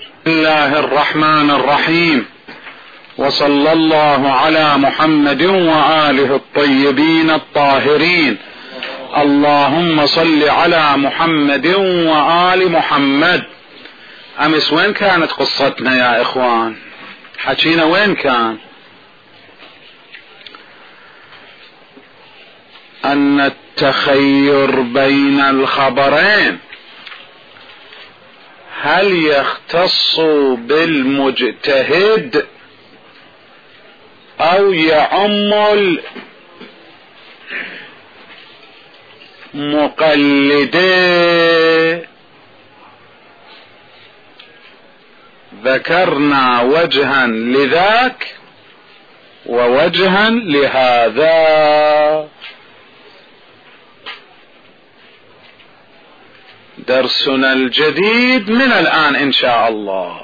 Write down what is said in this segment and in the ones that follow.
بسم الله الرحمن الرحيم، وصلى الله على محمد وآله الطيبين الطاهرين. اللهم صل على محمد وآل محمد. أمس وين كانت قصتنا يا إخوان؟ حكينا وين كان؟ أن التخير بين الخبرين هل يختص بالمجتهد أو يعم المقلد؟ ذكرنا وجها لذاك ووجها لهذا. درسنا الجديد من الآن إن شاء الله.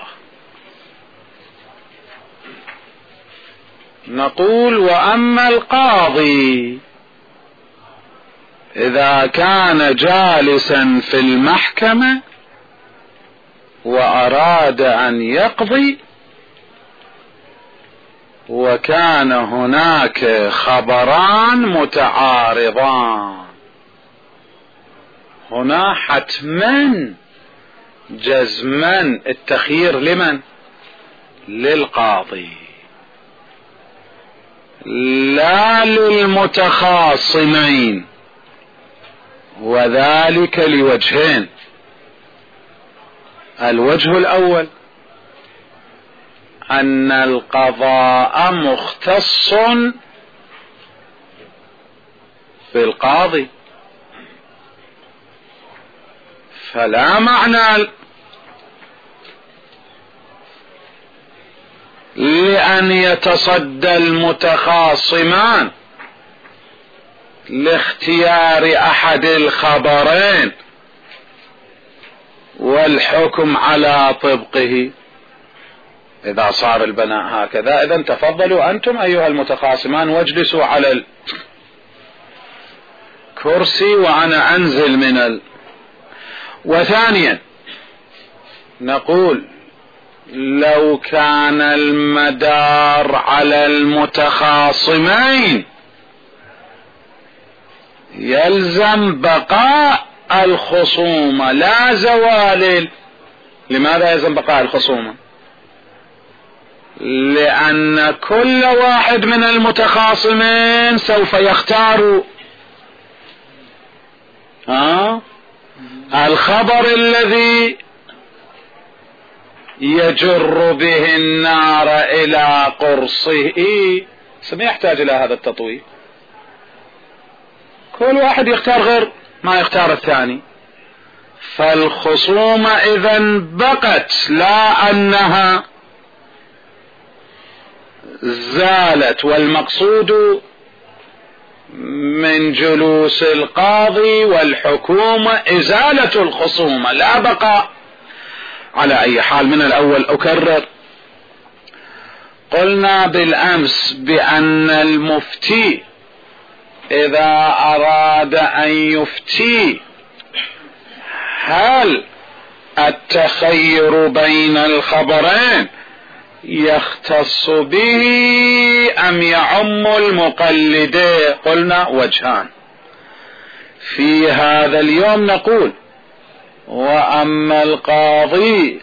نقول: وأما القاضي إذا كان جالسا في المحكمة وأراد أن يقضي وكان هناك خبران متعارضان، هنا حتما جزما التخيير لمن؟ للقاضي، لا للمتخاصمين، وذلك لوجهين. الوجه الأول أن القضاء مختص بالقاضي، فلا معنى لأن يتصدى المتخاصمان لاختيار أحد الخبرين والحكم على طبقه. إذا صار البناء هكذا، إذن تفضلوا أنتم أيها المتخاصمان واجلسوا على الكرسي وأنا أنزل من وثانيا نقول: لو كان المدار على المتخاصمين يلزم بقاء الخصومة لا زوال. لماذا يلزم بقاء الخصومة؟ لأن كل واحد من المتخاصمين سوف يختار الخبر الذي يجر به النار إلى قرصه. ما يحتاج إلى هذا التطويل، كل واحد يختار غير ما يختار الثاني، فالخصومة إذن بقت، لا أنها زالت. والمقصود من جلوس القاضي والحكومة إزالة الخصومة لا بقاء. على أي حال، من الأول أكرر: قلنا بالأمس بأن المفتي إذا أراد أن يفتي هل التخير بين الخبرين يختص به أم يعم المقلدين؟ قلنا وجهان. في هذا اليوم نقول: وأما القاضي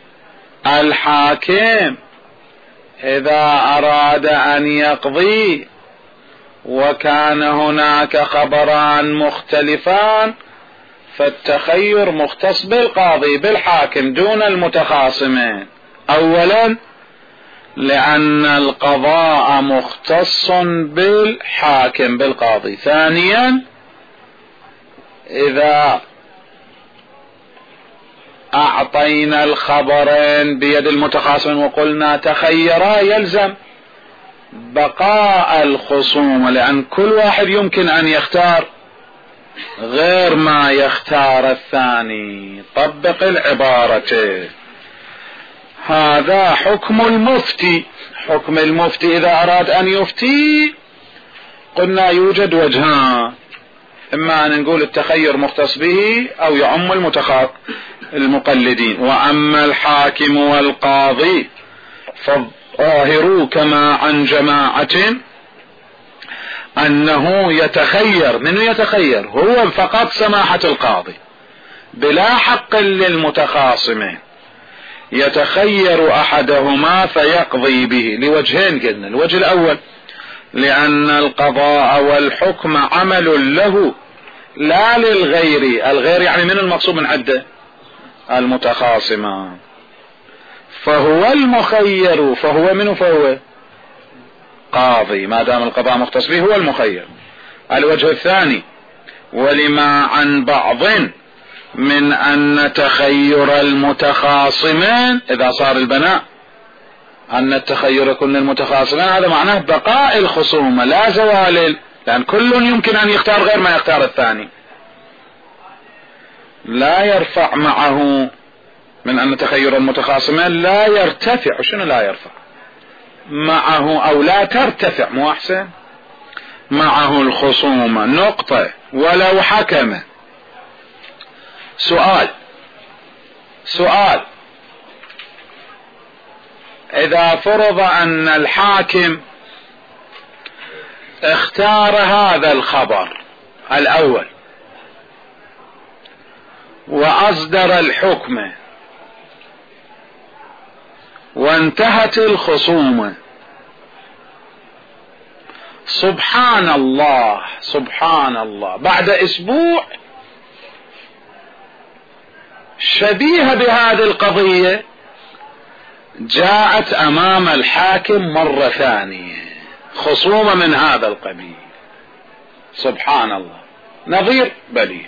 الحاكم إذا أراد أن يقضي وكان هناك خبران مختلفان فالتخير مختص بالقاضي بالحاكم دون المتخاصمين. أولا لأن القضاء مختص بالحاكم بالقاضي. ثانيا إذا أعطينا الخبرين بيد المتخاصمين وقلنا تخيرا يلزم بقاء الخصومة، لأن كل واحد يمكن أن يختار غير ما يختار الثاني. طبق العبارة. هذا حكم المفتي. حكم المفتي إذا أراد أن يفتي قلنا يوجد وجهان: إما أن نقول التخير مختص به أو يعم المقلدين. وأما الحاكم والقاضي فالظاهر كما عن جماعة أنه يتخير. منه يتخير؟ هو فقط سماحة القاضي بلا حق للمتخاصمين، يتخير أحدهما فيقضي به لوجهين قلنا. الوجه الأول لأن القضاء والحكم عمل له لا للغير. الغير يعني من المقصود من عدة المتخاصمان، فهو المخير. فهو منه؟ فهو قاضي ما دام القضاء مختص به هو المخير. الوجه الثاني ولما عن بعض من أن تخير المتخاصمين إذا صار البناء أن التخير يكون للمتخاصمين، هذا معناه بقاء الخصومة لا زوال، لأن كل يمكن أن يختار غير ما يختار الثاني. لا يرفع معه من أن تخير المتخاصمين لا يرتفع. شنو لا يرفع معه؟ أو لا ترتفع، مو أحسن؟ معه الخصومة نقطة ولو حكم. سؤال إذا فرض أن الحاكم اختار هذا الخبر الأول وأصدر الحكم وانتهت الخصومة، سبحان الله بعد أسبوع شبيهة بهذه القضية جاءت أمام الحاكم مرة ثانية خصومة من هذا القبيل، سبحان الله، نظير بلي.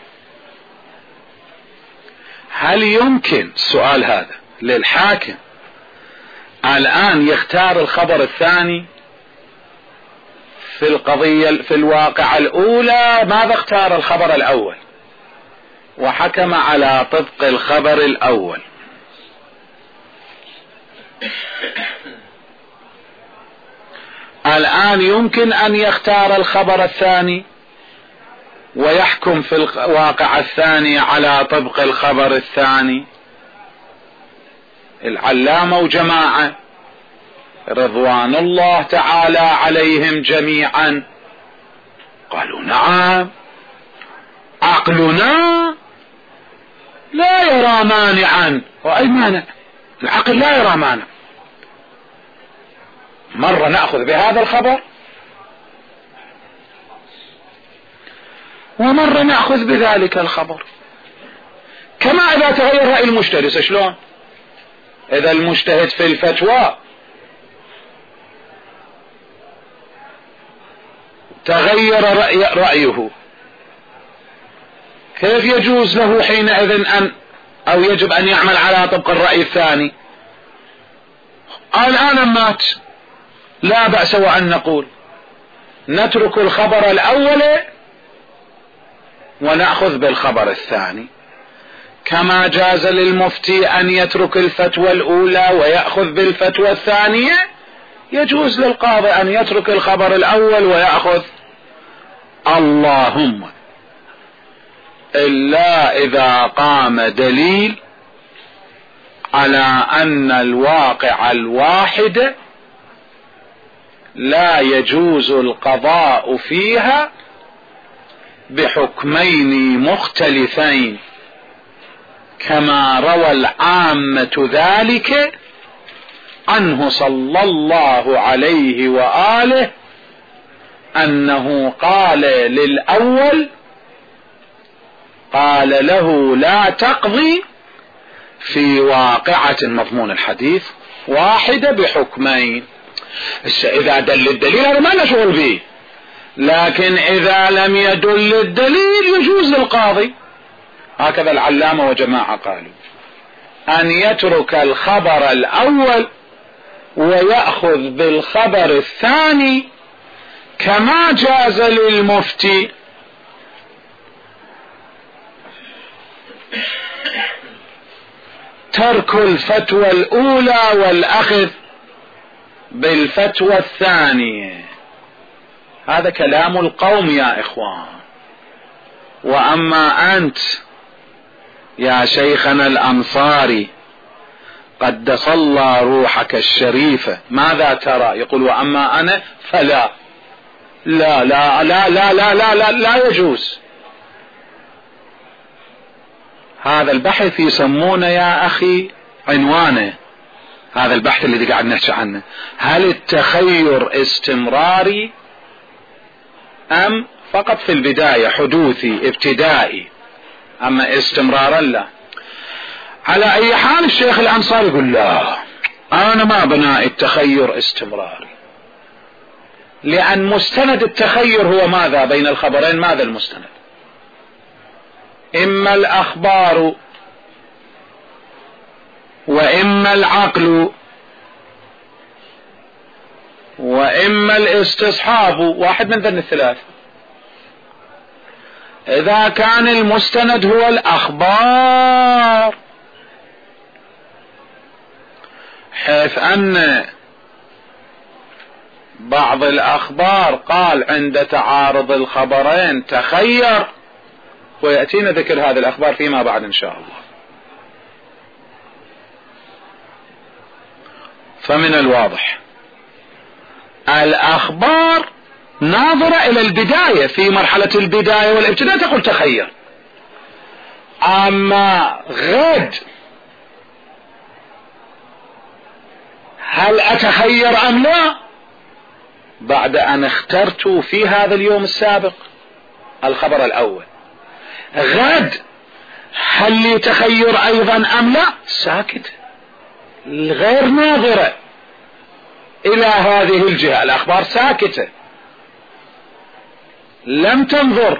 هل يمكن السؤال هذا للحاكم الآن يختار الخبر الثاني في القضية في الواقعة الأولى؟ ماذا اختار؟ الخبر الأول وحكم على طبق الخبر الأول. الآن يمكن أن يختار الخبر الثاني ويحكم في الواقعة الثانية على طبق الخبر الثاني. العلامة وجماعة رضوان الله تعالى عليهم جميعا قالوا نعم، عقلنا لا يرى مانعا. وأي مانع؟ العقل لا يرى مانع. مرة نأخذ بهذا الخبر ومرة نأخذ بذلك الخبر، كما إذا تغير رأي المجتهد. شلون؟ إذا المجتهد في الفتوى تغير رأيه، كيف يجوز له حينئذ أو يجب أن يعمل على طبق الرأي الثاني؟ الآن مات، لا بأس وأن نقول نترك الخبر الأول ونأخذ بالخبر الثاني، كما جاز للمفتي أن يترك الفتوى الأولى ويأخذ بالفتوى الثانية، يجوز للقاضي أن يترك الخبر الأول ويأخذ. اللهم إلا إذا قام دليل على أن الواقع الواحد لا يجوز القضاء فيها بحكمين مختلفين، كما روى العامة ذلك عنه صلى الله عليه وآله أنه قال للأول، قال له لا تقضي في واقعة مضمون الحديث واحدة بحكمين. إذا دل الدليل هذا ما نشغل به، لكن إذا لم يدل الدليل يجوز للقاضي. هكذا العلامة وجماعة قالوا أن يترك الخبر الأول ويأخذ بالخبر الثاني، كما جاز للمفتي ترك الفتوى الأولى والأخذ بالفتوى الثانية. هذا كلام القوم يا إخوان، وأما أنت يا شيخنا الأنصاري قدس الله روحك الشريفة ماذا ترى؟ يقول وأما أنا فلا. لا لا لا لا لا لا لا, لا يجوز. هذا البحث يسمونه يا أخي عنوانه، هذا البحث الذي قاعد نحكي عنه، هل التخير استمراري أم فقط في البداية حدوثي ابتدائي، أما استمرارا لا. على أي حال الشيخ الأنصاري يقول لا، أنا ما بناء التخير استمراري، لأن مستند التخير هو ماذا بين الخبرين؟ ماذا المستند؟ إما الأخبار وإما العقل وإما الاستصحاب، واحد من ذن الثلاث. إذا كان المستند هو الأخبار، حيث أن بعض الأخبار قال عند تعارض الخبرين تخير، ويأتينا ذكر هذه الأخبار فيما بعد إن شاء الله. فمن الواضح الأخبار ناظرة إلى البداية، في مرحلة البداية والابتداء تقول تخير. أما غد هل أتخير أم لا بعد أن اخترت في هذا اليوم السابق الخبر الأول، غد هل لي تخير أيضا أم لا؟ ساكت، غير ناظرة إلى هذه الجهة، الأخبار ساكتة لم تنظر.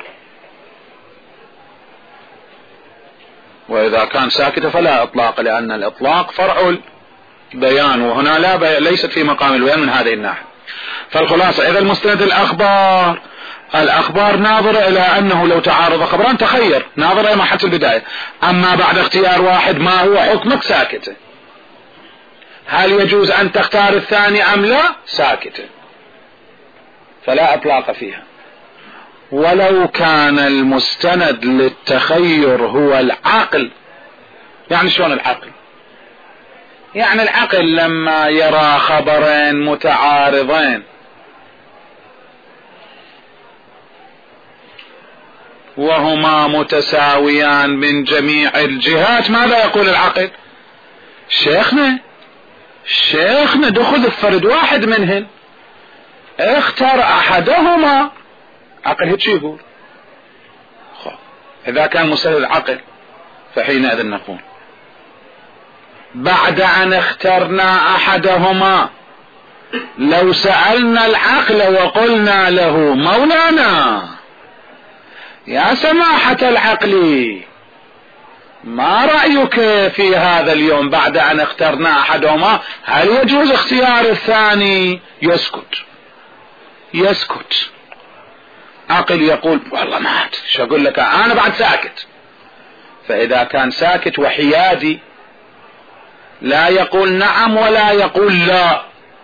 وإذا كان ساكتة فلا إطلاق، لأن الإطلاق فرع البيان، وهنا لا ليست في مقام البيان من هذه الناحية. فالخلاصة إذا المستند الأخبار ناظرة إلى أنه لو تعارض خبران تخير، ناظرة إلى مرحلة البداية. أما بعد اختيار واحد ما هو حكمك؟ ساكتة. هل يجوز أن تختار الثاني أم لا؟ ساكتة، فلا إطلاق فيها. ولو كان المستند للتخير هو العقل، يعني شلون العقل؟ يعني العقل لما يرى خبرين متعارضين وهما متساويان من جميع الجهات، ماذا يقول العقل؟ شيخنا دخل فرد واحد منهن، اختر احدهما. عقل هيك يقول. اذا كان مستند العقل فحينئذ نقول بعد ان اخترنا احدهما لو سألنا العقل وقلنا له مولانا يا سماحة العقل ما رأيك في هذا اليوم بعد ان اخترنا احدهما، هل يجوز اختيار الثاني؟ يسكت. عقل يقول والله ما شو اقول لك، انا بعد ساكت. فاذا كان ساكت وحيادي لا يقول نعم ولا يقول لا،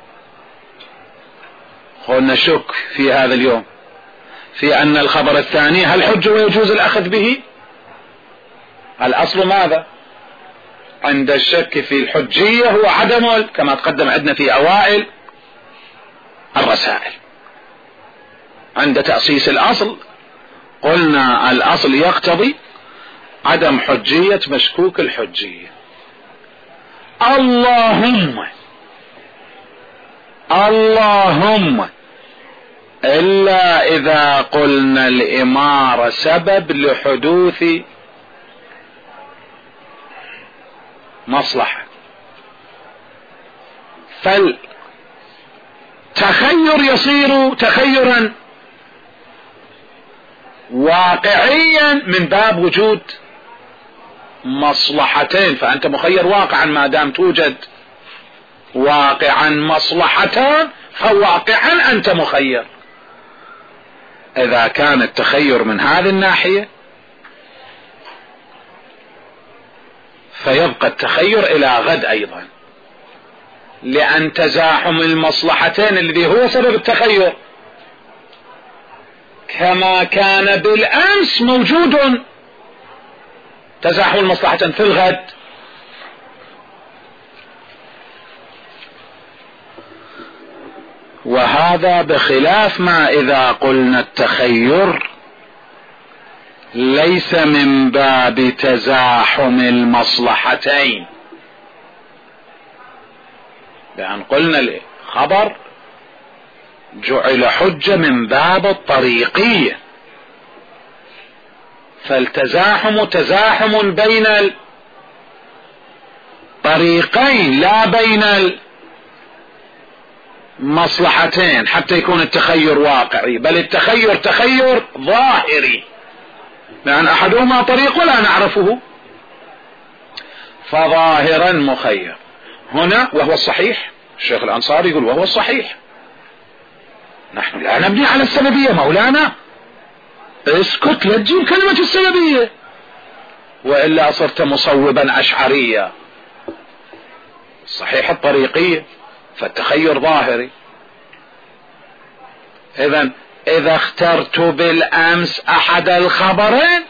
قلنا شك في هذا اليوم في ان الخبر الثاني هل حج ويجوز الاخذ به. الاصل ماذا عند الشك في الحجية؟ هو عدم، كما تقدم عندنا في اوائل الرسائل. عند تأسيس الاصل قلنا الاصل يقتضي عدم حجية مشكوك الحجية. اللهم إلا إذا قلنا الإمارة سبب لحدوث مصلحة، فالتخير يصير تخيرا واقعيا من باب وجود مصلحتين، فأنت مخير واقعا ما دام توجد واقعا مصلحتان فواقعا أنت مخير. إذا كان التخير من هذه الناحية فيبقى التخير إلى غد أيضا، لأن تزاحم المصلحتين الذي هو سبب التخير كما كان بالأمس موجود تزاحم المصلحة في الغد. وهذا بخلاف ما إذا قلنا التخير ليس من باب تزاحم المصلحتين، لأن قلنا الخبر جعل حجة من باب الطريقية، فالتزاحم تزاحم بين الطريقين لا بين المصلحتين حتى يكون التخير واقعي، بل التخير تخير ظاهري، لأن أحدهما طريق ولا نعرفه، فظاهرا مخير هنا وهو الصحيح. الشيخ الأنصاري يقول وهو الصحيح. نحن لا نبني على السببية مولانا، اسكت لا تجيب كلمة السببية وإلا صرت مصوبا أشعريا. صحيح الطريقية فالتخير ظاهري. إذا اخترت بالأمس أحد الخبرين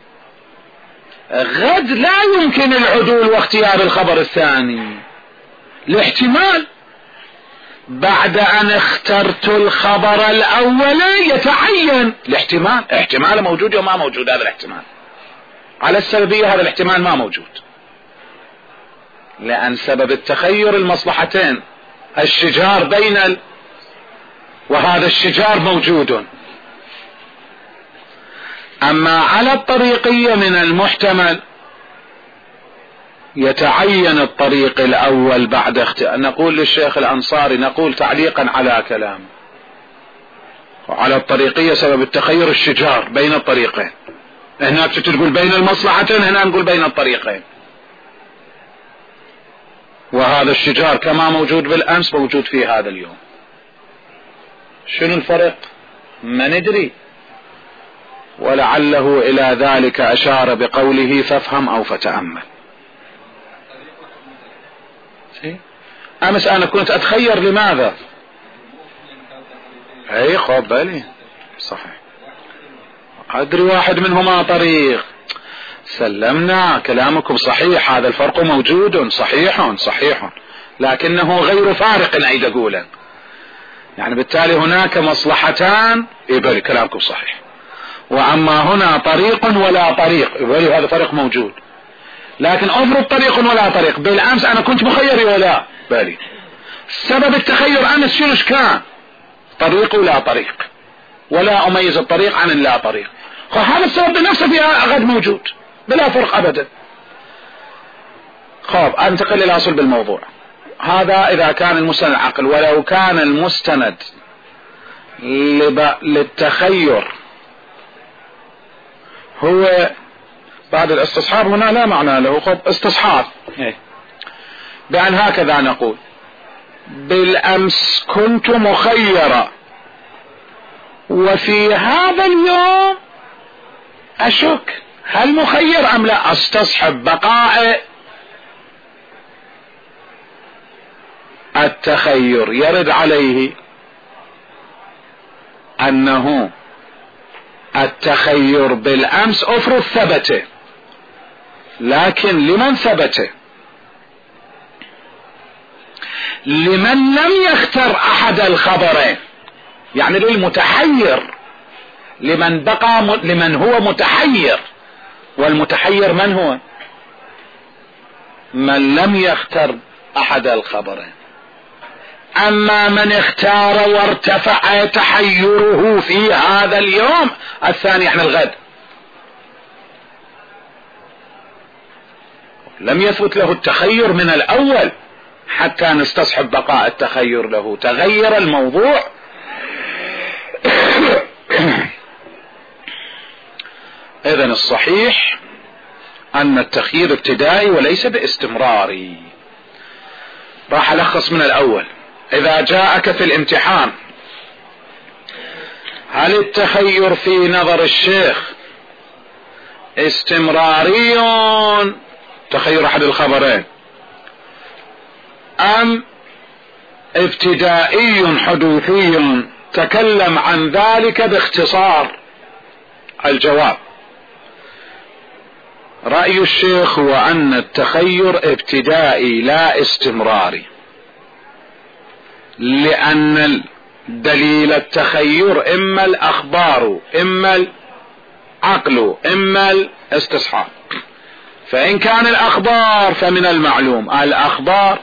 غد لا يمكن العدول واختيار الخبر الثاني، الاحتمال بعد أن اخترت الخبر الأول يتعين الاحتمال. احتمال موجود وما موجود، هذا الاحتمال على السببية، هذا الاحتمال ما موجود، لأن سبب التخير المصلحتين، الشجار بين وهذا الشجار موجود. أما على الطريقية من المحتمل يتعين الطريق الأول بعد نقول للشيخ الأنصاري، نقول تعليقا على كلامه، على الطريقية سبب التخير الشجار بين الطريقين، هناك تقول بين المصلحتين، هنا نقول بين الطريقين، وهذا الشجار كما موجود بالأمس موجود في هذا اليوم. شنو الفرق؟ ما ندري، ولعله إلى ذلك أشار بقوله فافهم أو فتأمل. أمس أنا كنت أتخير لماذا؟ أي خب بالي صحيح، أدري واحد منهما طريق، سلمنا كلامكم صحيح، هذا الفرق موجود صحيح لكنه غير فارق أعيد أقوله، يعني بالتالي هناك مصلحتان يبالي كلامكم صحيح، وأما هنا طريق ولا طريق يبالي هذا فرق موجود، لكن أفرض طريق ولا طريق، بالأمس أنا كنت مخير ولا بالي، سبب التخير أمس شنو كان؟ طريق ولا طريق، ولا أميز الطريق عن لا طريق، هذا السبب بنفسه فيها غد موجود بلا فرق أبدا. خب أنتقل إلى أصل بالموضوع. هذا إذا كان المستند العقل، ولو كان المستند للتخير هو بعد الاستصحاب، هنا لا معنى له، خب استصحاب بأن هكذا نقول بالأمس كنت مخيرا وفي هذا اليوم أشك هل مخير أم لا، استصحب بقاء التخير. يرد عليه أنه التخير بالأمس أفرض ثبته، لكن لمن ثبته؟ لمن لم يختر أحد الخبرين، يعني للمتحير، لمن بقى لمن هو متحير، والمتحير من هو؟ من لم يختر أحد الخبرين. أما من اختار وارتفع تحيره في هذا اليوم الثاني، احنا الغد لم يثبت له التخير من الأول حتى نستصحب بقاء التخير له، تغير الموضوع. إذن الصحيح أن التخيير ابتدائي وليس باستمراري. راح ألخص من الأول. إذا جاءك في الامتحان هل التخير في نظر الشيخ استمراري تخير أحد الخبرين أم ابتدائي حدوثي تكلم عن ذلك باختصار. الجواب: رأي الشيخ هو أن التخير ابتدائي لا استمراري، لأن دليل التخير إما الأخبار إما العقل إما الاستصحاب. فإن كان الأخبار فمن المعلوم الأخبار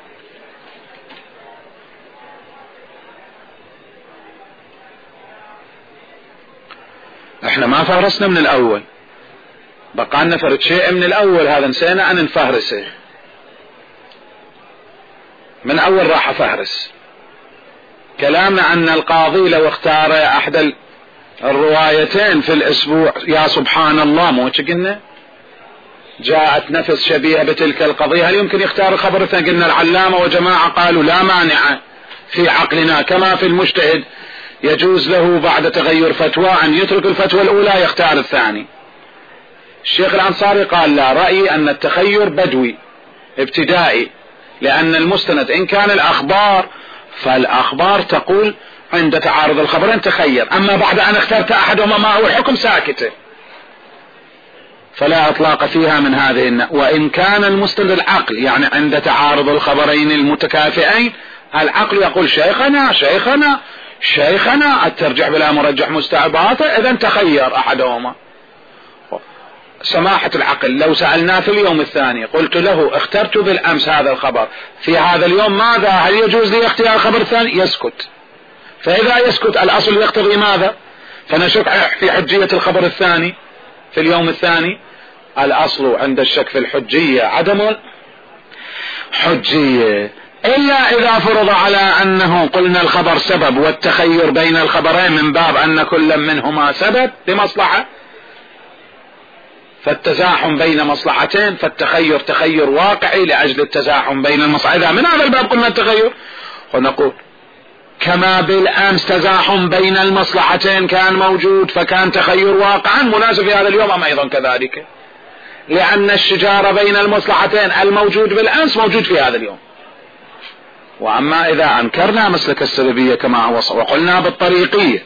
احنا ما فهرسنا من الأول، بقى لنا فرد شيء من الأول، هذا نسينا أن نفهرسه من أول. راح أفهرس كلامنا أن القاضي لو اختار أحد الروايتين في الأسبوع، يا سبحان الله، مو قلنا جاءت نفس شبيهة بتلك القضية، هل يمكن يختار الخبر الثاني؟ قلنا العلامة وجماعة قالوا لا مانع في عقلنا، كما في المجتهد يجوز له بعد تغير فتوى أن يترك الفتوى الأولى يختار الثاني. الشيخ الأنصاري قال لا، رأيي أن التخير بدوي ابتدائي، لأن المستند إن كان الأخبار فالأخبار تقول عند تعارض الخبرين تخير، أما بعد أن اخترت أحدهما ما هو الحكم ساكتة، فلا إطلاق فيها من هذه وإن كان المستند العقل، يعني عند تعارض الخبرين المتكافئين العقل يقول شيخنا شيخنا شيخنا، الترجح بلا مرجح مستعباطه، إذن تخير أحدهما. سماحة العقل لو سألناه في اليوم الثاني قلت له اخترت بالأمس هذا الخبر، في هذا اليوم ماذا؟ هل يجوز لي اختيار الخبر الثاني؟ يسكت. فإذا يسكت الأصل يقتضي ماذا؟ فنشك في حجية الخبر الثاني في اليوم الثاني. الأصل عند الشك في الحجية عدم الحجية، إلا إذا فرض على أنه قلنا الخبر سبب والتخير بين الخبرين من باب أن كل منهما سبب لمصلحة، فالتزاحم بين مصلحتين، فالتخير تخير واقعي لأجل التزاحم بين المصلحتين. إذا من هذا الباب قلنا التخير، ونقول كما بالأمس تزاحم بين المصلحتين كان موجود فكان تخير واقعا مناسب في هذا اليوم، أم أيضا كذلك، لأن الشجار بين المصلحتين الموجود بالأمس موجود في هذا اليوم. وأما إذا أنكرنا مسلك السببية كما هو وقلنا بالطريقية،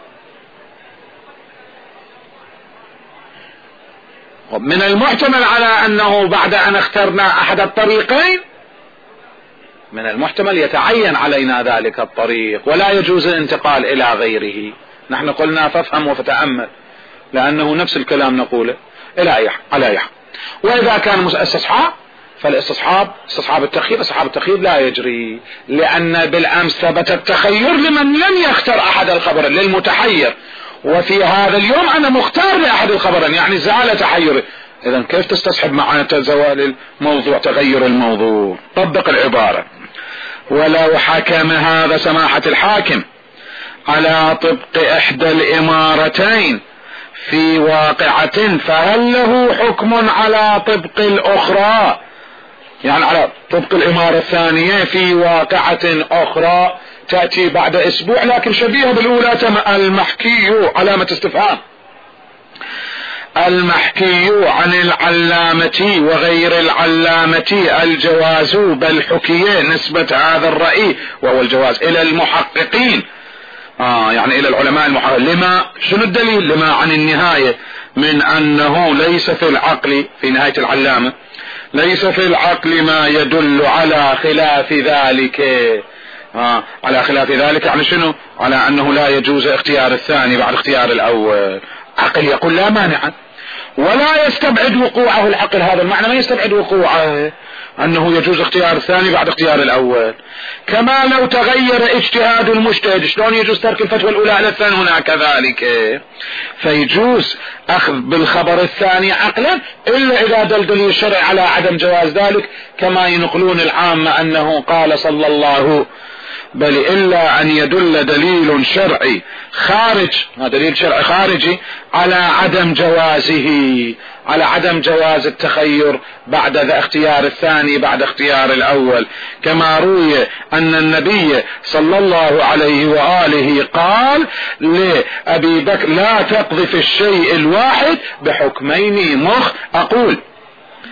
من المحتمل على أنه بعد أن اخترنا أحد الطريقين من المحتمل يتعين علينا ذلك الطريق ولا يجوز الانتقال إلى غيره. نحن قلنا فافهم وفتأمل، لأنه نفس الكلام نقوله على يح. وإذا كان استصحاب فالاستصحاب استصحاب التخيير لا يجري، لأن بالأمس ثبت التخير لمن لم يختر أحد الخبرين للمتحير، وفي هذا اليوم أنا مختار لأحد الخبرين، يعني زال تحيري. إذن كيف تستصحب معنى زوال الموضوع تغير الموضوع؟ طبق العبارة: ولو حكم هذا سماحة الحاكم على طبق إحدى الإمارتين في واقعة فهل له حكم على طبق الأخرى؟ يعني على طبق الإمارة الثانية في واقعة أخرى تأتي بعد أسبوع لكن شبيهة بالأولى. المحكي علامة استفهام، المحكي عن العلامة وغير العلامة الجواز، بل حكي نسبة هذا الرأي وهو الجواز إلى المحققين، يعني إلى العلماء المحققين. لما شنو الدليل؟ لما عن النهاية من أنه ليس في العقل، في نهاية العلامة ليس في العقل ما يدل على خلاف ذلك. على خلاف ذلك يعني شنو؟ على أنه لا يجوز اختيار الثاني بعد اختيار الأول. عقل يقول لا مانع، ولا يستبعد وقوعه العقل، هذا المعنى ما يستبعد وقوعه أنه يجوز اختيار الثاني بعد اختيار الأول. كما لو تغير اجتهاد المجتهد شلون يجوز ترك الفتوى الأولى على الثاني؟ هنا كذلك، فيجوز أخذ بالخبر الثاني عقلا إلا إذا دل دليل الشرع على عدم جواز ذلك، كما ينقلون العامة أنه قال صلى الله بل إلا أن يدل دليل شرعي خارج، دليل شرعي خارجي على عدم جوازه، على عدم جواز التخير بعد اختيار الثاني بعد اختيار الأول. كما روي أن النبي صلى الله عليه وآله قال لأبي بكر لا تقذف الشيء الواحد بحكمين أقول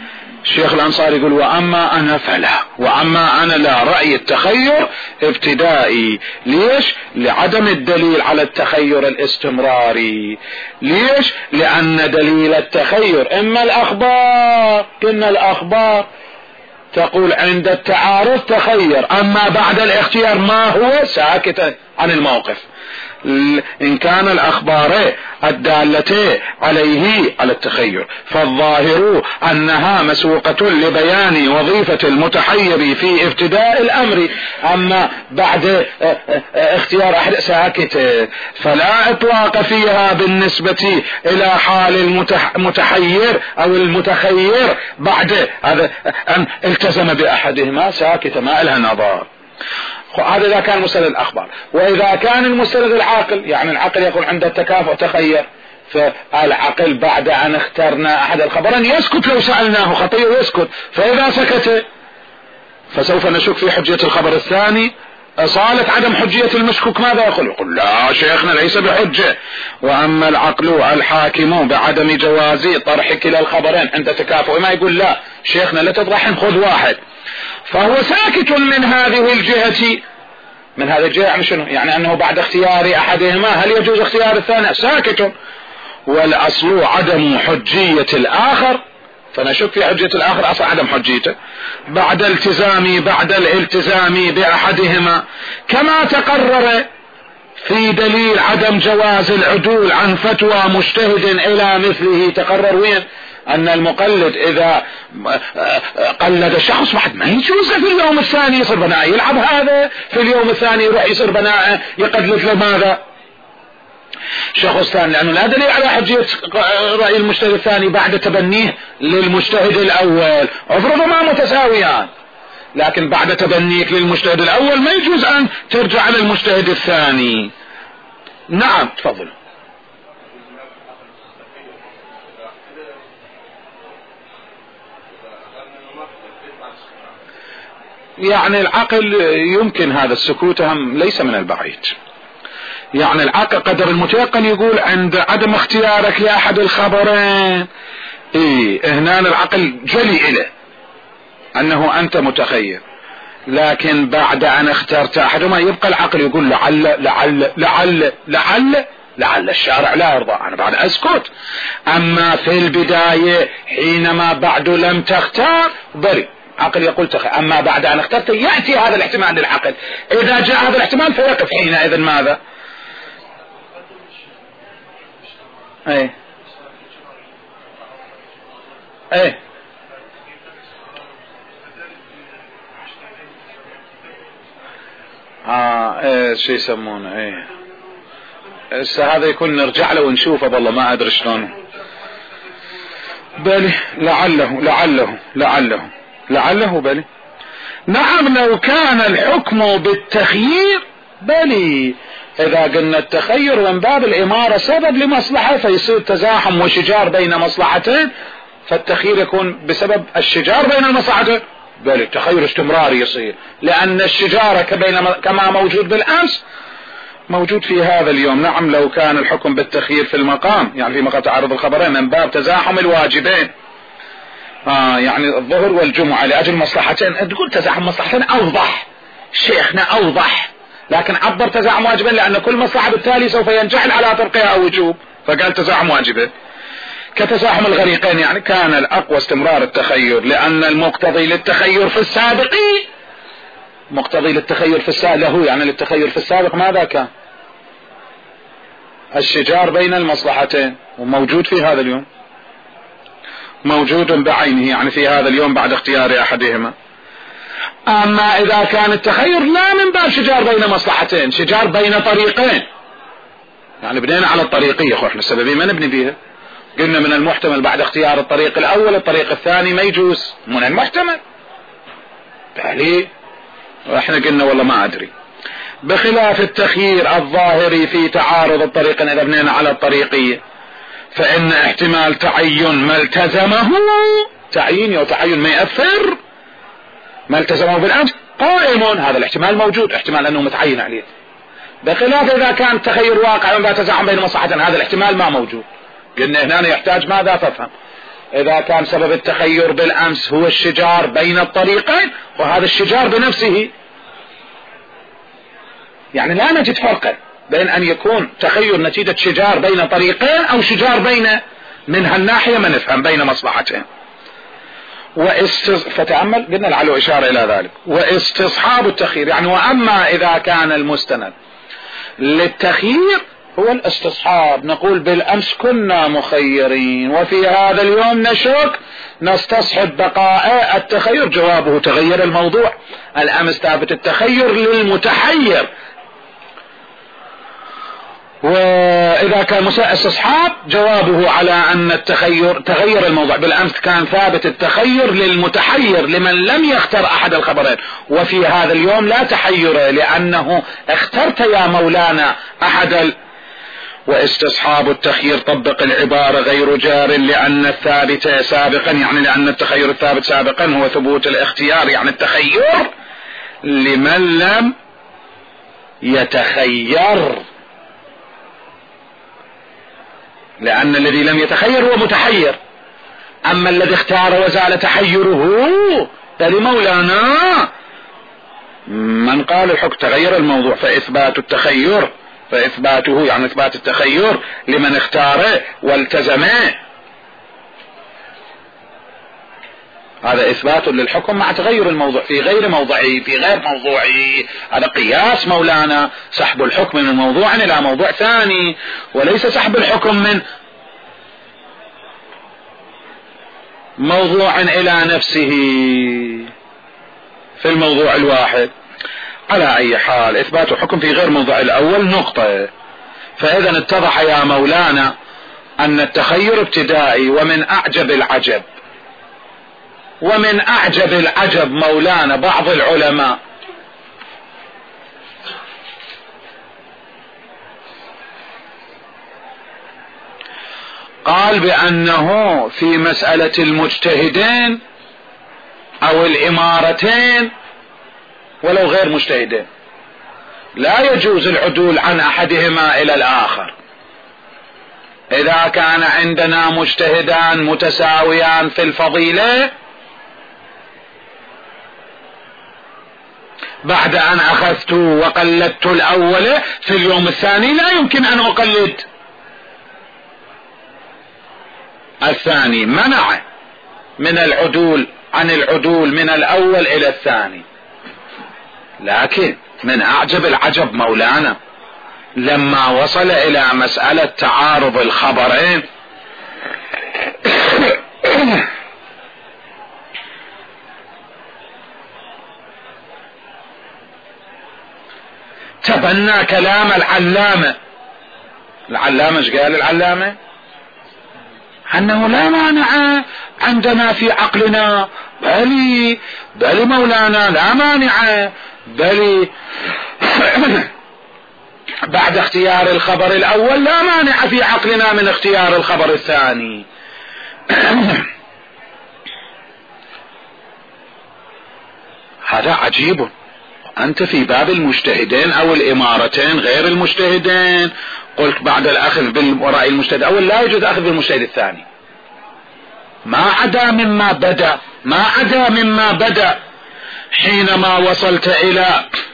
الشيخ الأنصاري يقول وأما أنا فلا، وأما أنا لا، رأي التخير ابتدائي. ليش؟ لعدم الدليل على التخير الاستمراري. ليش؟ لأن دليل التخير إما الأخبار، إن الأخبار تقول عند التعارض تخير، أما بعد الاختيار ما هو ساكتا عن الموقف. إن كان الأخبار الدالة عليه على التخير فالظاهر أنها مسوقة لبيان وظيفة المتحير في ابتداء الأمر، أما بعد اختيار أحد ساكت، فلا إطلاق فيها بالنسبة إلى حال المتحير أو المتخير بعد أن التزم بأحدهما ساكت ما لها نظر. هذا إذا كان مستند الأخبار. وإذا كان المستند العاقل، يعني العقل يقول عند التكافؤ تخير، فالعقل بعد أن اخترنا أحد الخبرين يسكت لو سألناه خطير ويسكت، فإذا سكت فسوف نشك في حجية الخبر الثاني. أصالة عدم حجية المشكوك ماذا يقول؟ يقول لا شيخنا ليس بحجة. وأما العقل الحاكم بعدم جواز طرح كلا الخبرين عند تكافؤ ما يقول لا شيخنا لا تطرحهم خذ واحد، فهو ساكت من هذه الجهة. من هذه الجهة يعني شنو؟ يعني أنه بعد اختيار أحدهما هل يجوز اختيار الثاني؟ ساكت. والأصل عدم حجية الآخر، فنشك في حجية الآخر أصل عدم حجيته بعد الالتزام بأحدهما، كما تقرر في دليل عدم جواز العدول عن فتوى مجتهد إلى مثله. تقرر وين؟ أن المقلد إذا قلد الشخص واحد ما يجوز في اليوم الثاني يصير بناء يلعب هذا، في اليوم الثاني يروح يصير بناء يقلد له ماذا؟ شخص ثاني، لأنه لا دليل على حجية رأي المجتهد الثاني بعد تبنيه للمجتهد الأول. افرضوا ما متساويان، لكن بعد تبنيك للمجتهد الأول ما يجوز أن ترجع للمجتهد الثاني. نعم تفضل. يعني العقل يمكن هذا السكوت هم ليس من البعيد. يعني العقل قدر المتيقن يقول عند عدم اختيارك لأحد الخبرين هنا العقل جلي إليه أنه أنت متخير، لكن بعد أن اخترت أحدهما يبقى العقل يقول لعل لعل لعل لعل لعل الشارع لا يرضى، أنا بعد أسكت. أما في البداية حينما بعد لم تختار بري عقل يقول تخير، أما بعد أن اخترت يأتي هذا الاحتمال للعقل، إذا جاء هذا الاحتمال فيقف حينئذ ماذا؟ ايه ايه ايه شو يسمونه ايه هذا يكون نرجع له ونشوفه والله ما ادري شلون. بلي لعله بلي. نعم لو كان الحكم بالتخيير بلي، إذا قلنا التخير من باب الإمارة سبب لمصلحة فيصير تزاحم وشجار بين مصلحتين، فالتخيير يكون بسبب الشجار بين المصلحتين بل التخير استمراري يصير، لأن الشجار كما موجود بالأمس موجود في هذا اليوم. نعم لو كان الحكم بالتخيير في المقام، يعني في مقام تعارض الخبرين من باب تزاحم الواجبين، يعني الظهر والجمعة لأجل مصلحتين، تقول تزاحم مصلحتين أوضح، شيخنا أوضح، لكن عبر تزاحم واجبين لأن كل مصلحة بالتالي سوف ينجعل على تركها وجوب، فقال تزاحم واجبين. كتزاحم الغريقين يعني كان الأقوى استمرار التخير، لأن المقتضي للتخير في السابق مقتضي للتخير في السابق له، يعني للتخير في السابق ماذا كان؟ الشجار بين المصلحتين، وموجود في هذا اليوم، موجود بعينه يعني في هذا اليوم بعد اختيار أحدهما. أما إذا كان التخير لا من باب شجار بين مصلحتين، شجار بين طريقين، يعني بنينا على الطريقية، احنا السببية ما نبني بيها، قلنا من المحتمل بعد اختيار الطريق الأول الطريق الثاني ما يجوز، من المحتمل بالي، واحنا قلنا والله ما أدري. بخلاف التخيير الظاهري في تعارض الطريقين إذا بنينا على الطريقية، فإن احتمال تعين ما التزمه، تعيين وتعين ما يأثر، ما التزمه بالأمس قائم، هذا الاحتمال موجود، احتمال أنه متعين عليه. بخلاف إذا كان تخير واقع ولا تزاحم بين مصلحتين، هذا الاحتمال ما موجود. قلنا هنا يحتاج ماذا تفهم؟ إذا كان سبب التخير بالأمس هو الشجار بين الطريقين، وهذا الشجار بنفسه، يعني لا نجد فرقا بين أن يكون تخير نتيجة شجار بين طريقين أو شجار بين من هالناحية ما نفهم بين مصلحتين. فتأمل، قلنا لعله إشارة إلى ذلك. واستصحاب التخيير يعني وأما إذا كان المستند للتخيير هو الاستصحاب، نقول بالأمس كنا مخيرين وفي هذا اليوم نشك نستصحب بقاء التخير، جوابه تغير الموضوع، الأمس ثابت التخير للمتحير. وإذا كان استصحاب جوابه على أن التخير تغير الموضوع، بالأمس كان ثابت التخير للمتحير لمن لم يختر أحد الخبرين، وفي هذا اليوم لا تحير لأنه اخترت يا مولانا أحد واستصحاب التخيير طبق العبارة غير جار لأن الثابت سابقا، يعني لأن التخير الثابت سابقا هو ثبوت الاختيار، يعني التخير لمن لم يتخير، لأن الذي لم يتخير هو متحير، أما الذي اختار وزال تحيره فلمولانا من قال الحكم تغير الموضوع، فإثبات التخير فإثباته يعني إثبات التخير لمن اختاره والتزمه، هذا إثبات للحكم مع تغير الموضوع في غير موضعه في غير موضوعه، هذا قياس مولانا، سحب الحكم من موضوع إلى موضوع ثاني، وليس سحب الحكم من موضوع إلى نفسه في الموضوع الواحد. على أي حال إثبات الحكم في غير موضع الأول نقطة. فإذا اتضح يا مولانا أن التخير ابتدائي، ومن أعجب العجب مولانا بعض العلماء قال بأنه في مسألة المجتهدين أو الإمارتين ولو غير مجتهدين لا يجوز العدول عن أحدهما إلى الآخر. إذا كان عندنا مجتهدان متساويان في الفضيلة، بعد أن أخذت وقلدت الأول في اليوم الثاني لا يمكن أن أقلد الثاني، منع من العدول عن العدول من الأول إلى الثاني. لكن من أعجب العجب مولانا لما وصل إلى مسألة تعارض الخبرين تبنى كلام العلامة ايش قال العلامة؟ أنه لا مانع عندنا في عقلنا، بل مولانا لا مانع، بل بعد اختيار الخبر الأول لا مانع في عقلنا من اختيار الخبر الثاني. هذا عجيب. أنت في باب المجتهدين أو الإمارتين غير المجتهدين قلت بعد الأخذ بالرأي المجتهد الأول لا يجوز أخذ بالمجتهد الثاني، ما عدا مما بدأ حينما وصلت إلى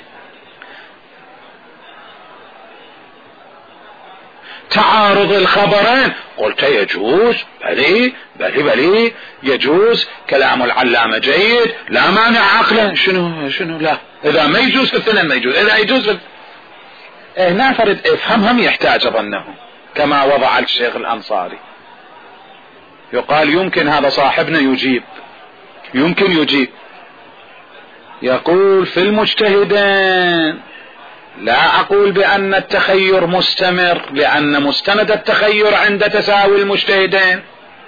تعارض الخبرين قلت يجوز، بلي يجوز كلام العلامة جيد، لا مانع عقلا. شنو لا، إذا ما يجوز في الثنين ما يجوز، إذا يجوز في هنا فرد افهمهم يحتاج ظنه كما وضع الشيخ الأنصاري. يقال يمكن هذا صاحبنا يمكن يجيب يقول في المجتهدين لا أقول بأن التخير مستمر، لأن مستند التخير عند تساوي المجتهدين.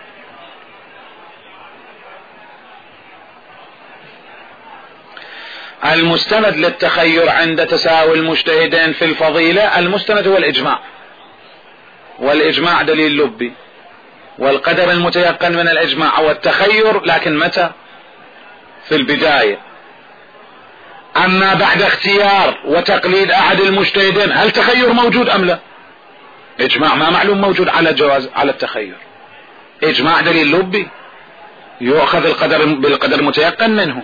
المستند للتخير عند تساوي المجتهدين في الفضيلة المستند هو الإجماع، والإجماع دليل لبي، والقدر المتيقن من الإجماع والتخير، لكن متى؟ في البداية. أما بعد اختيار وتقليد أحد المجتهدين هل تخير موجود أم لا؟ إجماع ما معلوم موجود على جواز على التخير، إجماع دليل لبي، يؤخذ بالقدر المتيقن منه،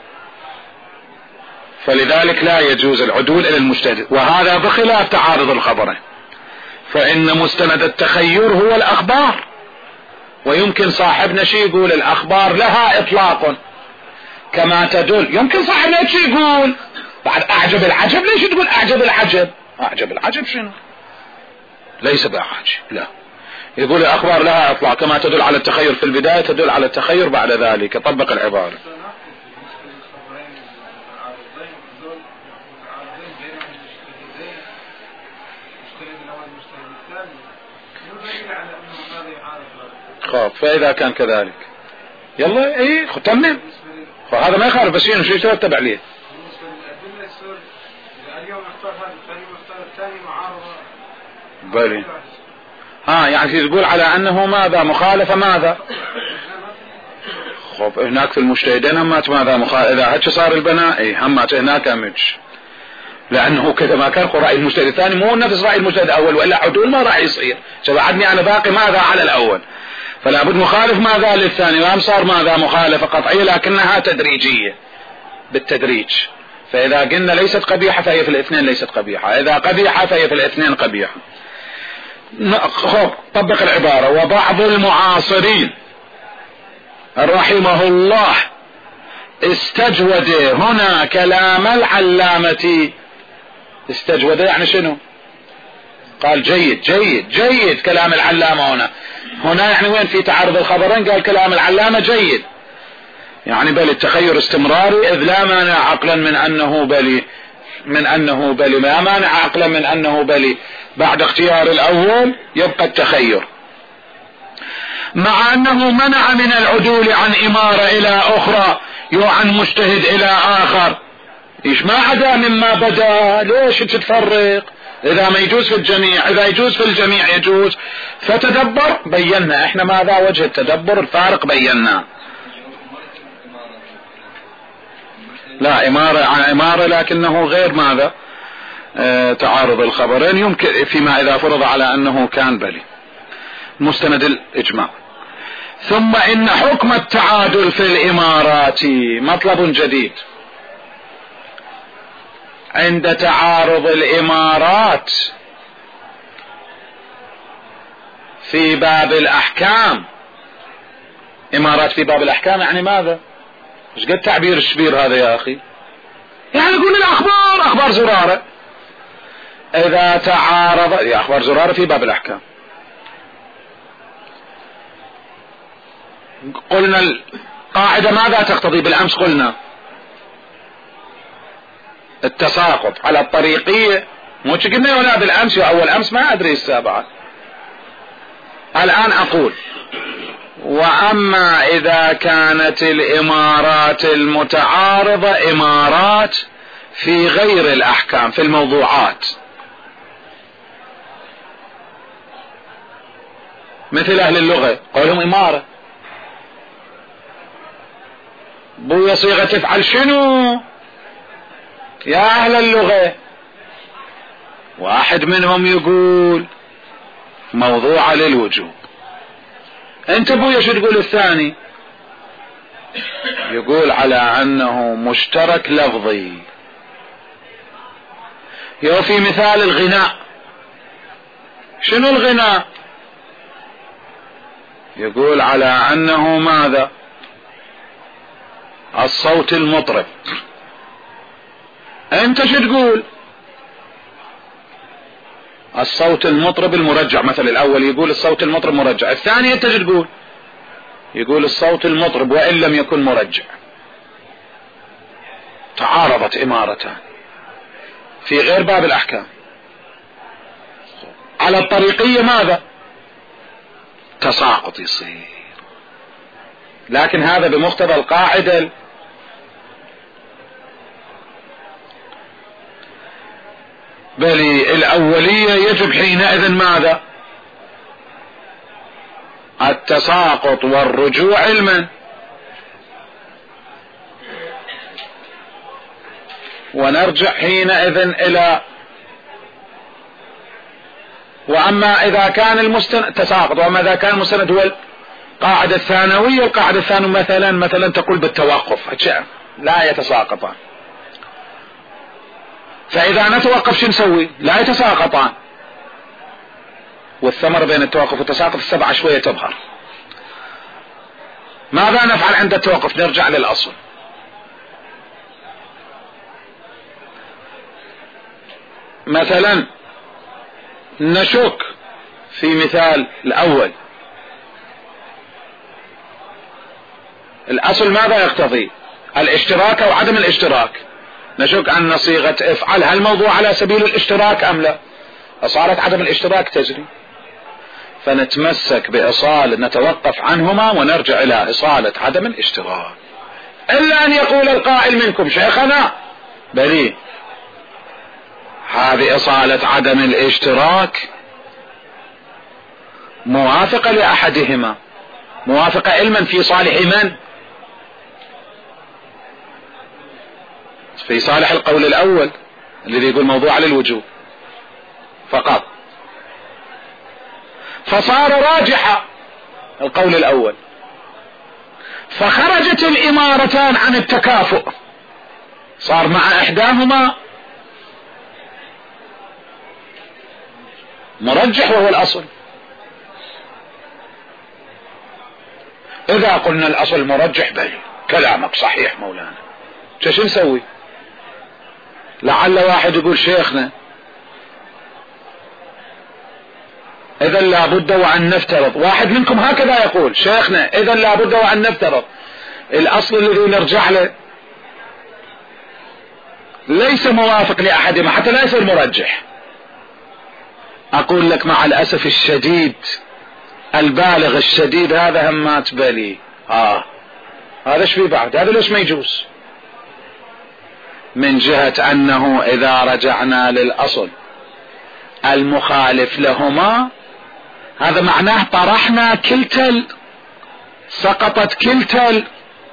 فلذلك لا يجوز العدول الى المجتهد. وهذا بخلاف تعارض الخبرين، فان مستند التخير هو الاخبار، ويمكن صاحبنا شي يقول الاخبار لها اطلاق كما تدل. يمكن صاحبنا شي يقول بعد اعجب العجب. ليش تقول اعجب العجب؟ اعجب العجب شنو؟ ليس باعجب، لا، يقول الاخبار لها اطلاق كما تدل على التخير في البداية تدل على التخير بعد ذلك. طبق العبارة. خاف. فاذا كان كذلك يلا ايه تمم، فهذا ما يخالف، بس شنو يترتب عليه؟ بلي يعني تقول على انه ماذا مخالفة ماذا؟ خب هناك في المجتهدين همات ماذا مخالفة. اذا هاتش صار البناء همات هناك امج، لانه كذا ما كان رأي المجتهد الثاني مو نفس رأي المجتهد الاول، والا عدول ما راح يصير. بعدني انا باقي ماذا على الاول، فلا بد مخالف ماذا للثاني، وهم صار ماذا مخالفة قطعية لكنها تدريجية بالتدريج. فاذا قلنا ليست قبيحة فهي في الاثنين ليست قبيحة، اذا قبيحة فهي في الاثنين قبيحة. طبق العبارة. وبعض المعاصرين رحمه الله استجود هنا كلام العلامة. استجود يعني شنو؟ قال جيد جيد جيد كلام العلامة هنا يعني وين في تعارض الخبرين قال كلام العلامة جيد، يعني بل التخير استمراري، إذ لا مانع عقلا من أنه بلي ما مانع عقلا من أنه بلي بعد اختيار الأول يبقى التخير، مع أنه منع من العدول عن إمارة إلى أخرى عن مجتهد إلى آخر. إيش ما عدا مما بدأ. ليش تتفرق؟ إذا ما يجوز في الجميع، إذا يجوز في الجميع يجوز. فتدبر بينا احنا ماذا وجه التدبر، الفارق بينا. لا إمارة لكنه غير ماذا تعارض الخبرين، يمكن فيما إذا فرض على أنه كان بلي مستند الإجماع. ثم إن حكم التعادل في الإمارات مطلب جديد. عند تعارض الإمارات في باب الأحكام، إمارات في باب الأحكام يعني ماذا؟ ايش قد تعبير الشبير هذا يا أخي؟ يعني يقول الأخبار أخبار زرارة. إذا تعارض يا أخبار زرارة في باب الأحكام، قلنا القاعدة ماذا تقتضي بالأمس؟ قلنا التساقط على الطريقية، مو قلنا ولا بالأمس أول أمس ما أدري السابعة. الآن أقول وأما إذا كانت الإمارات المتعارضة إمارات في غير الأحكام في الموضوعات، مثل أهل اللغة قولهم إمارة، بويا صيغة تفعل شنو يا أهل اللغة؟ واحد منهم يقول موضوع للوجوب. انت بويا شو تقول الثاني؟ يقول على أنه مشترك لفظي. في مثال الغناء، شنو الغناء؟ يقول على أنه ماذا؟ الصوت المطرب. انت شو تقول؟ الصوت المطرب المرجع. مثل الأول يقول الصوت المطرب مرجع، الثاني انت شو تقول؟ يقول الصوت المطرب وإن لم يكن مرجع. تعارضت إمارتان في غير باب الأحكام. على الطريقية ماذا؟ تساقط يصير، لكن هذا بمقتضى القاعدة بل الأولية يجب حينئذ ماذا؟ التساقط والرجوع علما. ونرجع حينئذ إلى وأما إذا كان المستند تساقط، وأما إذا كان المستند هو القاعدة الثانوية، القاعدة الثانوية مثلا تقول بالتوقف لا يتساقطان. فإذا نتوقف شو نسوي؟ لا يتساقطان. والثمرة بين التوقف والتساقط السبعة شوية تظهر. ماذا نفعل عند التوقف؟ نرجع للأصل. مثلا نشك في مثال الأول، الأصل ماذا يقتضي؟ الاشتراك أو عدم الاشتراك. نشك أن صيغة افعل هل موضوع على سبيل الاشتراك أم لا؟ فصارت عدم الاشتراك تجري، فنتمسك بإصالة نتوقف عنهما ونرجع إلى إصالة عدم الاشتراك. إلا أن يقول القائل منكم شيخنا بلي هذه إصالة عدم الاشتراك موافقة لأحدهما، موافقة علما في صالح من؟ في صالح القول الأول الذي يقول موضوع للوجوب فقط، فصار راجحة القول الأول، فخرجت الإمارتان عن التكافؤ، صار مع إحداهما مرجح وهو الأصل. إذا قلنا الأصل مرجح بل كلامك صحيح مولانا، شو نسوي؟ لعل واحد يقول شيخنا إذا لابد وأن نفترض، واحد منكم هكذا يقول شيخنا إذا لابد وأن نفترض الأصل الذي نرجع له ليس موافق لأحدهما حتى لا يصير مرجح. أقول لك مع الأسف الشديد البالغ الشديد هذا همات بالي هذا شو بعد؟ هذا ليش ما يجوز؟ من جهة أنه إذا رجعنا للأصل المخالف لهما هذا معناه طرحنا كلتا، سقطت كلتا،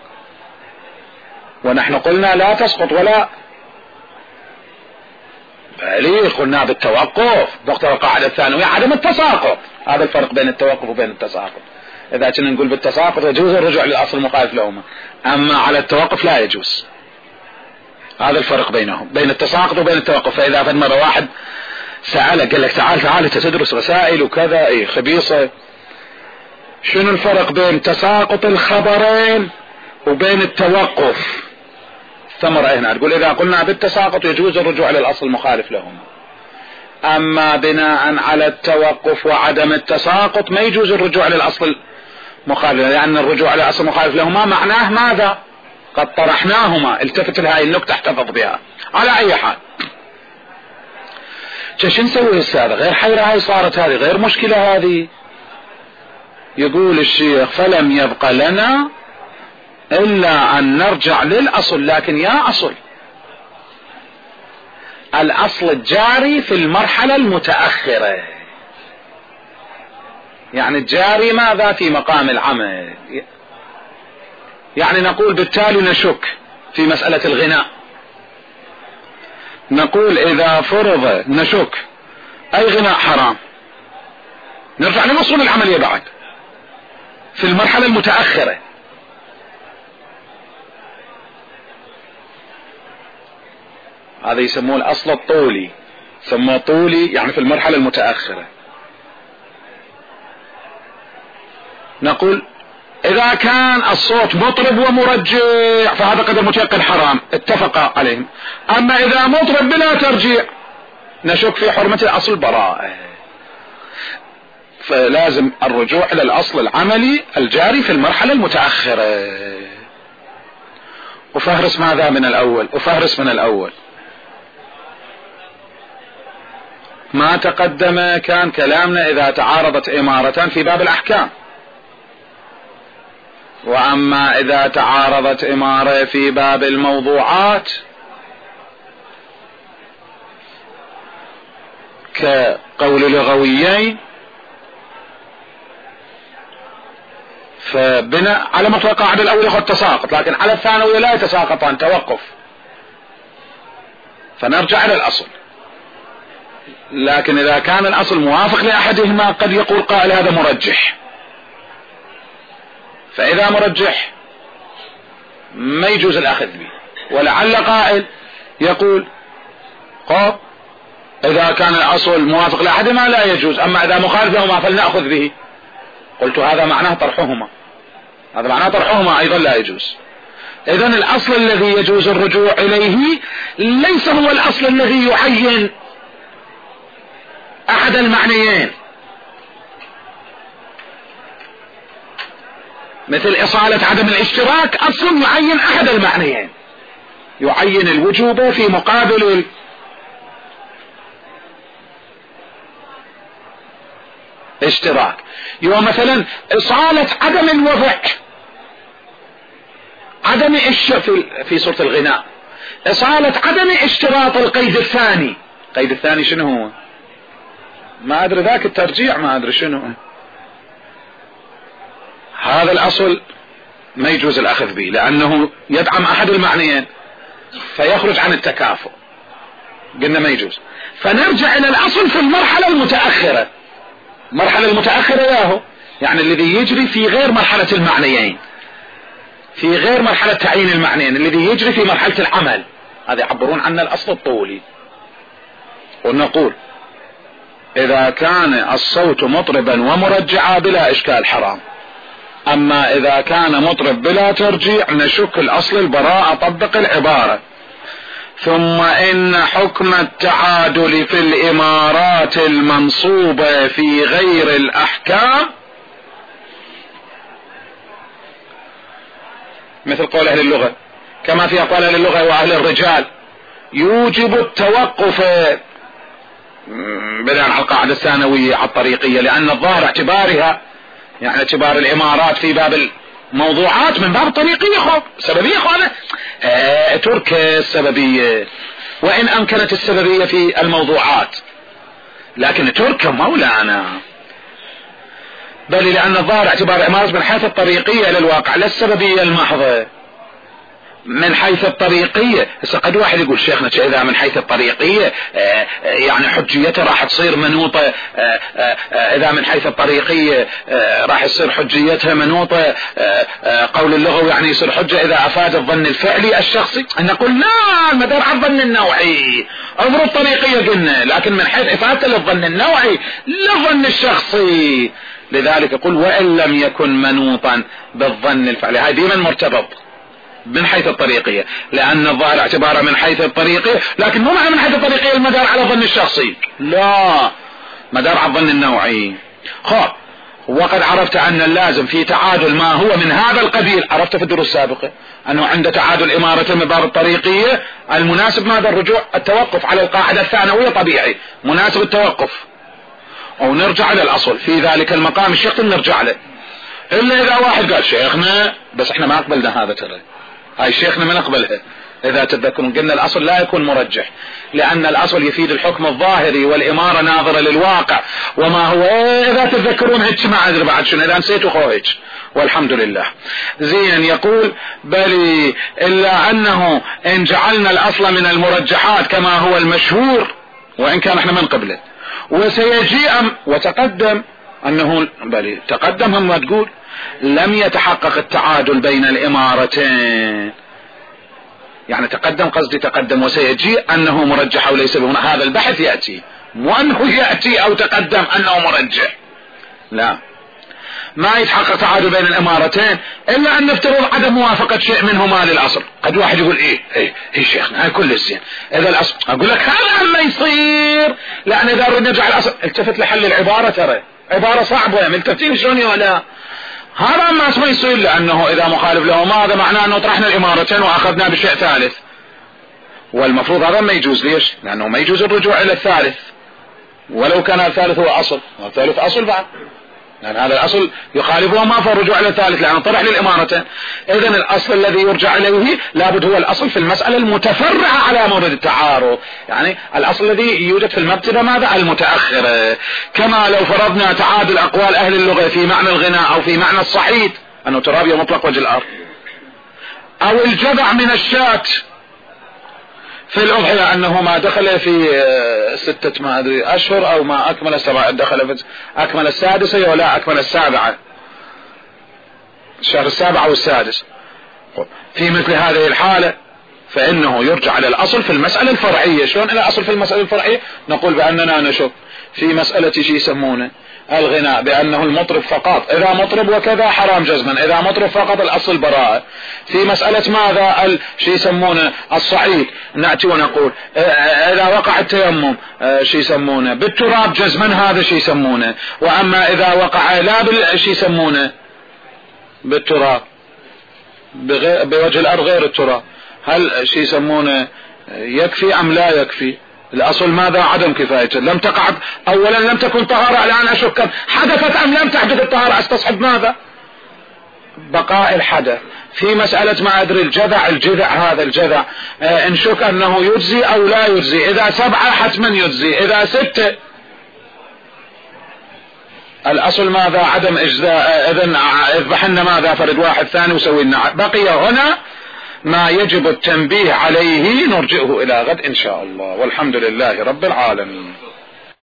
ونحن قلنا لا تسقط ولا بلي قلنا بالتوقف مقتضى القاعدة الثانوية عدم التساقط. هذا الفرق بين التوقف وبين التساقط. إذا كنا نقول بالتساقط يجوز الرجوع للأصل المخالف لهما، أما على التوقف لا يجوز. هذا الفرق بينهم، بين التساقط وبين التوقف. فإذا فد مرة واحد سألك قال لك تعال تدرس رسائل وكذا خبيصة، شنو الفرق بين تساقط الخبرين وبين التوقف؟ ثمرة هنا تقول إذا قلنا بالتساقط يجوز الرجوع للأصل المخالف لهما، أما بناء على التوقف وعدم التساقط ما يجوز الرجوع للأصل المخالف، لأن الرجوع للأصل المخالف لهما معناه ماذا؟ قد طرحناهما. التفت لهذه النقطة احتفظ بها. على أي حال شو نسوي هسه؟ غير حيرة هاي صارت، هذه غير مشكلة هذه. يقول الشيخ فلم يبق لنا إلا أن نرجع للأصل، لكن يا أصل الأصل الجاري في المرحلة المتأخرة، يعني الجاري ماذا؟ في مقام العمل. يعني نقول بالتالي نشك في مسألة الغناء، نقول إذا فرض نشك أي غناء حرام، نرجع لنصل العملية بعد في المرحلة المتأخرة. هذا يسموه الأصل الطولي، سموه طولي يعني في المرحلة المتأخرة. نقول إذا كان الصوت مطرب ومرجع فهذا قدر متيقن حرام، اتفق عليهم. أما إذا مطرب بلا ترجيع نشك في حرمة الأصل براءة، فلازم الرجوع إلى الأصل العملي الجاري في المرحلة المتأخرة. وفهرس ماذا من الأول؟ وفهرس من الأول ما تقدم كان كلامنا إذا تعارضت إمارتان في باب الأحكام، وأما إذا تعارضت إمارة في باب الموضوعات كقول لغويين فبناء على مطلق القاعدة الأول يأخذ تساقط، لكن على الثانوية لا يتساقطان، توقف، فنرجع إلى الأصل. لكن إذا كان الأصل موافق لأحدهما قد يقول قائل هذا مرجح، فإذا مرجح ما يجوز الأخذ به. ولعل قائل يقول إذا كان الأصل موافق لأحدهما لا يجوز، أما إذا مخالف لهما فلنأخذ به. قلت هذا معناه طرحهما، هذا معناه طرحهما أيضا لا يجوز. إذن الأصل الذي يجوز الرجوع إليه ليس هو الأصل الذي يعين أحد المعنيين، مثل إصالة عدم الاشتراك أصل يعين أحد المعنيين، يعين الوجوب في مقابل الاشتراك. يوم مثلا إصالة عدم الوضع، عدم في سورة الغناء إصالة عدم اشتراط القيد الثاني. القيد الثاني شنو هو؟ ما أدري، ذاك الترجيع ما أدري شنو. هذا الأصل ما يجوز الأخذ به لأنه يدعم أحد المعنيين فيخرج عن التكافؤ، قلنا ما يجوز. فنرجع إلى الأصل في المرحلة المتأخرة. المرحلة المتأخرة ياهو يعني الذي يجري في غير مرحلة المعنيين، في غير مرحلة تعيين المعنيين، الذي يجري في مرحلة العمل، هذا يعبرون عنه الأصل الطولي. ونقول إذا كان الصوت مطربا ومرجعا بلا إشكال حرام، أما إذا كان مطرب بلا ترجيع نشك الأصل البراءة، طبق العبارة. ثم إن حكم التعادل في الإمارات المنصوبة في غير الأحكام مثل قول أهل اللغة، كما في أقوال أهل اللغة وأهل الرجال، يوجب التوقف بناء على القاعدة الثانوية على الطريقية، لأن الظاهر اعتبارها يعني اعتبار الإمارات في باب الموضوعات من باب الطريقية سببية خالص. ترك السببية وإن أمكنت السببية في الموضوعات، لكن ترك مولانا بل لأن الظاهر اعتبار الإمارات من حيث الطريقية للواقع لا السببية المحضة. من حيث الطريقية قد واحد يقول شيخنا إذا من حيث الطريقية يعني حجيته راح تصير منوطة، إذا من حيث الطريقية راح يصير حجيتها منوطة، قول اللغوي يعني يصير حجة إذا أفاد الظن الفعلي الشخصي. نقول لا، المدار على الظن النوعي، أمر الطريقية قلنا، لكن من حيث إفادته للظن النوعي للظن الشخصي. لذلك يقول وإن لم يكن منوطا بالظن الفعلي، هاي ديما مرتبط من حيث الطريقية، لأن الظاهر اعتباره من حيث الطريقية، لكن مو معنى من حيث الطريقية المدار على الظن الشخصي، لا، مدار على الظن النوعي. وقد عرفت أن اللازم في تعادل ما هو من هذا القبيل، عرفت في الدروس السابقة أنه عند تعادل إمارة من باب الطريقية المناسب ماذا؟ الرجوع، التوقف على القاعدة الثانوية طبيعي، مناسب التوقف، أو نرجع إلى الأصل في ذلك المقام الشخصي نرجع له. إلا إذا واحد قال شيخنا بس احنا ما أقبلنا هذا، ترى هاي شيخنا ما نقبلها. إذا تتذكرون قلنا الأصل لا يكون مرجح، لأن الأصل يفيد الحكم الظاهري والإمارة ناظرة للواقع وما هو. إذا تتذكرون هيك ما أدري بعد شنو، إذا نسيتوا خوهج والحمد لله. زين يقول بل إلا أنه إن جعلنا الأصل من المرجحات كما هو المشهور وإن كان احنا من قبله، وسيجيء وتقدم أنه بل تقدم هم تقول لم يتحقق التعادل بين الإمارتين، يعني تقدم قصدي تقدم وسيجيء أنه مرجح أو ليس بهنا. هذا البحث يأتي مو أنه يأتي أو تقدم أنه مرجح، لا، ما يتحقق تعادل بين الإمارتين إلا أن نفترض عدم موافقة شيء منهما للأصل. قد واحد يقول إيه شيخنا هاي كل الزين إذا الأصل، أقول لك هذا ما يصير، لأن إذا نرجع الأصل التفت لحل العبارة، ترى عبارة صعبة ملتفتين شلون ولا هذا ما يصير، لأنه إذا مخالف له ما هذا معناه أنه طرحنا الإمارتين وأخذنا بشيء ثالث، والمفروض هذا ما يجوز. ليش؟ لأنه ما يجوز الرجوع إلى الثالث ولو كان الثالث هو أصل، والثالث أصل بعد، لأن هذا الأصل يخالفه ما فالرجوع إلى الثالث لأنه طرح للإمارتين. إذن الأصل الذي يرجع إليه لابد هو الأصل في المسألة المتفرعة على مورد التعارض، يعني الأصل الذي يوجد في المبتدأ ماذا؟ المتأخرة. كما لو فرضنا تعادل أقوال أهل اللغة في معنى الغناء أو في معنى الصحيح أنه ترابي مطلق وجه الأرض، أو الجذع من الشاة في الأضحية أنه ما دخل في 6 ما أدري أشهر أو ما أكمل 7 دخل في أكمل 6 ولا أكمل 7. الشهر السابع أو السادس. في مثل هذه الحالة فإنه يرجع إلى الأصل في المسألة الفرعية. شلون إلى الأصل في المسألة الفرعية؟ نقول بأننا نشك في مسألة شي يسمونه الغناء بأنه المطرب فقط، إذا مطرب وكذا حرام جزما، إذا مطرب فقط الأصل براءة. في مسألة ماذا شي يسمونه الصعيد، نأتي ونقول إذا وقع التيمم شي يسمونه بالتراب جزما، هذا شي يسمونه. وأما إذا وقع لا شي يسمونه بالتراب بوجه الأرض غير التراب، هل شي يسمونه يكفي أم لا يكفي؟ الأصل ماذا؟ عدم كفايته. لم تقع أولا، لم تكن طهارة، الآن أشك حدثت أم لم تحدث الطهارة، استصحب ماذا؟ بقاء الحدث. في مسألة ما أدري الجذع هذا الجذع نشك أنه يجزي أو لا يجزي، إذا 7 حتما يجزي، إذا 6 الأصل ماذا؟ عدم إجزاء. إذن اذبحنا ماذا؟ فرد واحد ثاني وسوينا. بقي هنا ما يجب التنبيه عليه، نرجئه إلى غد إن شاء الله، والحمد لله رب العالمين.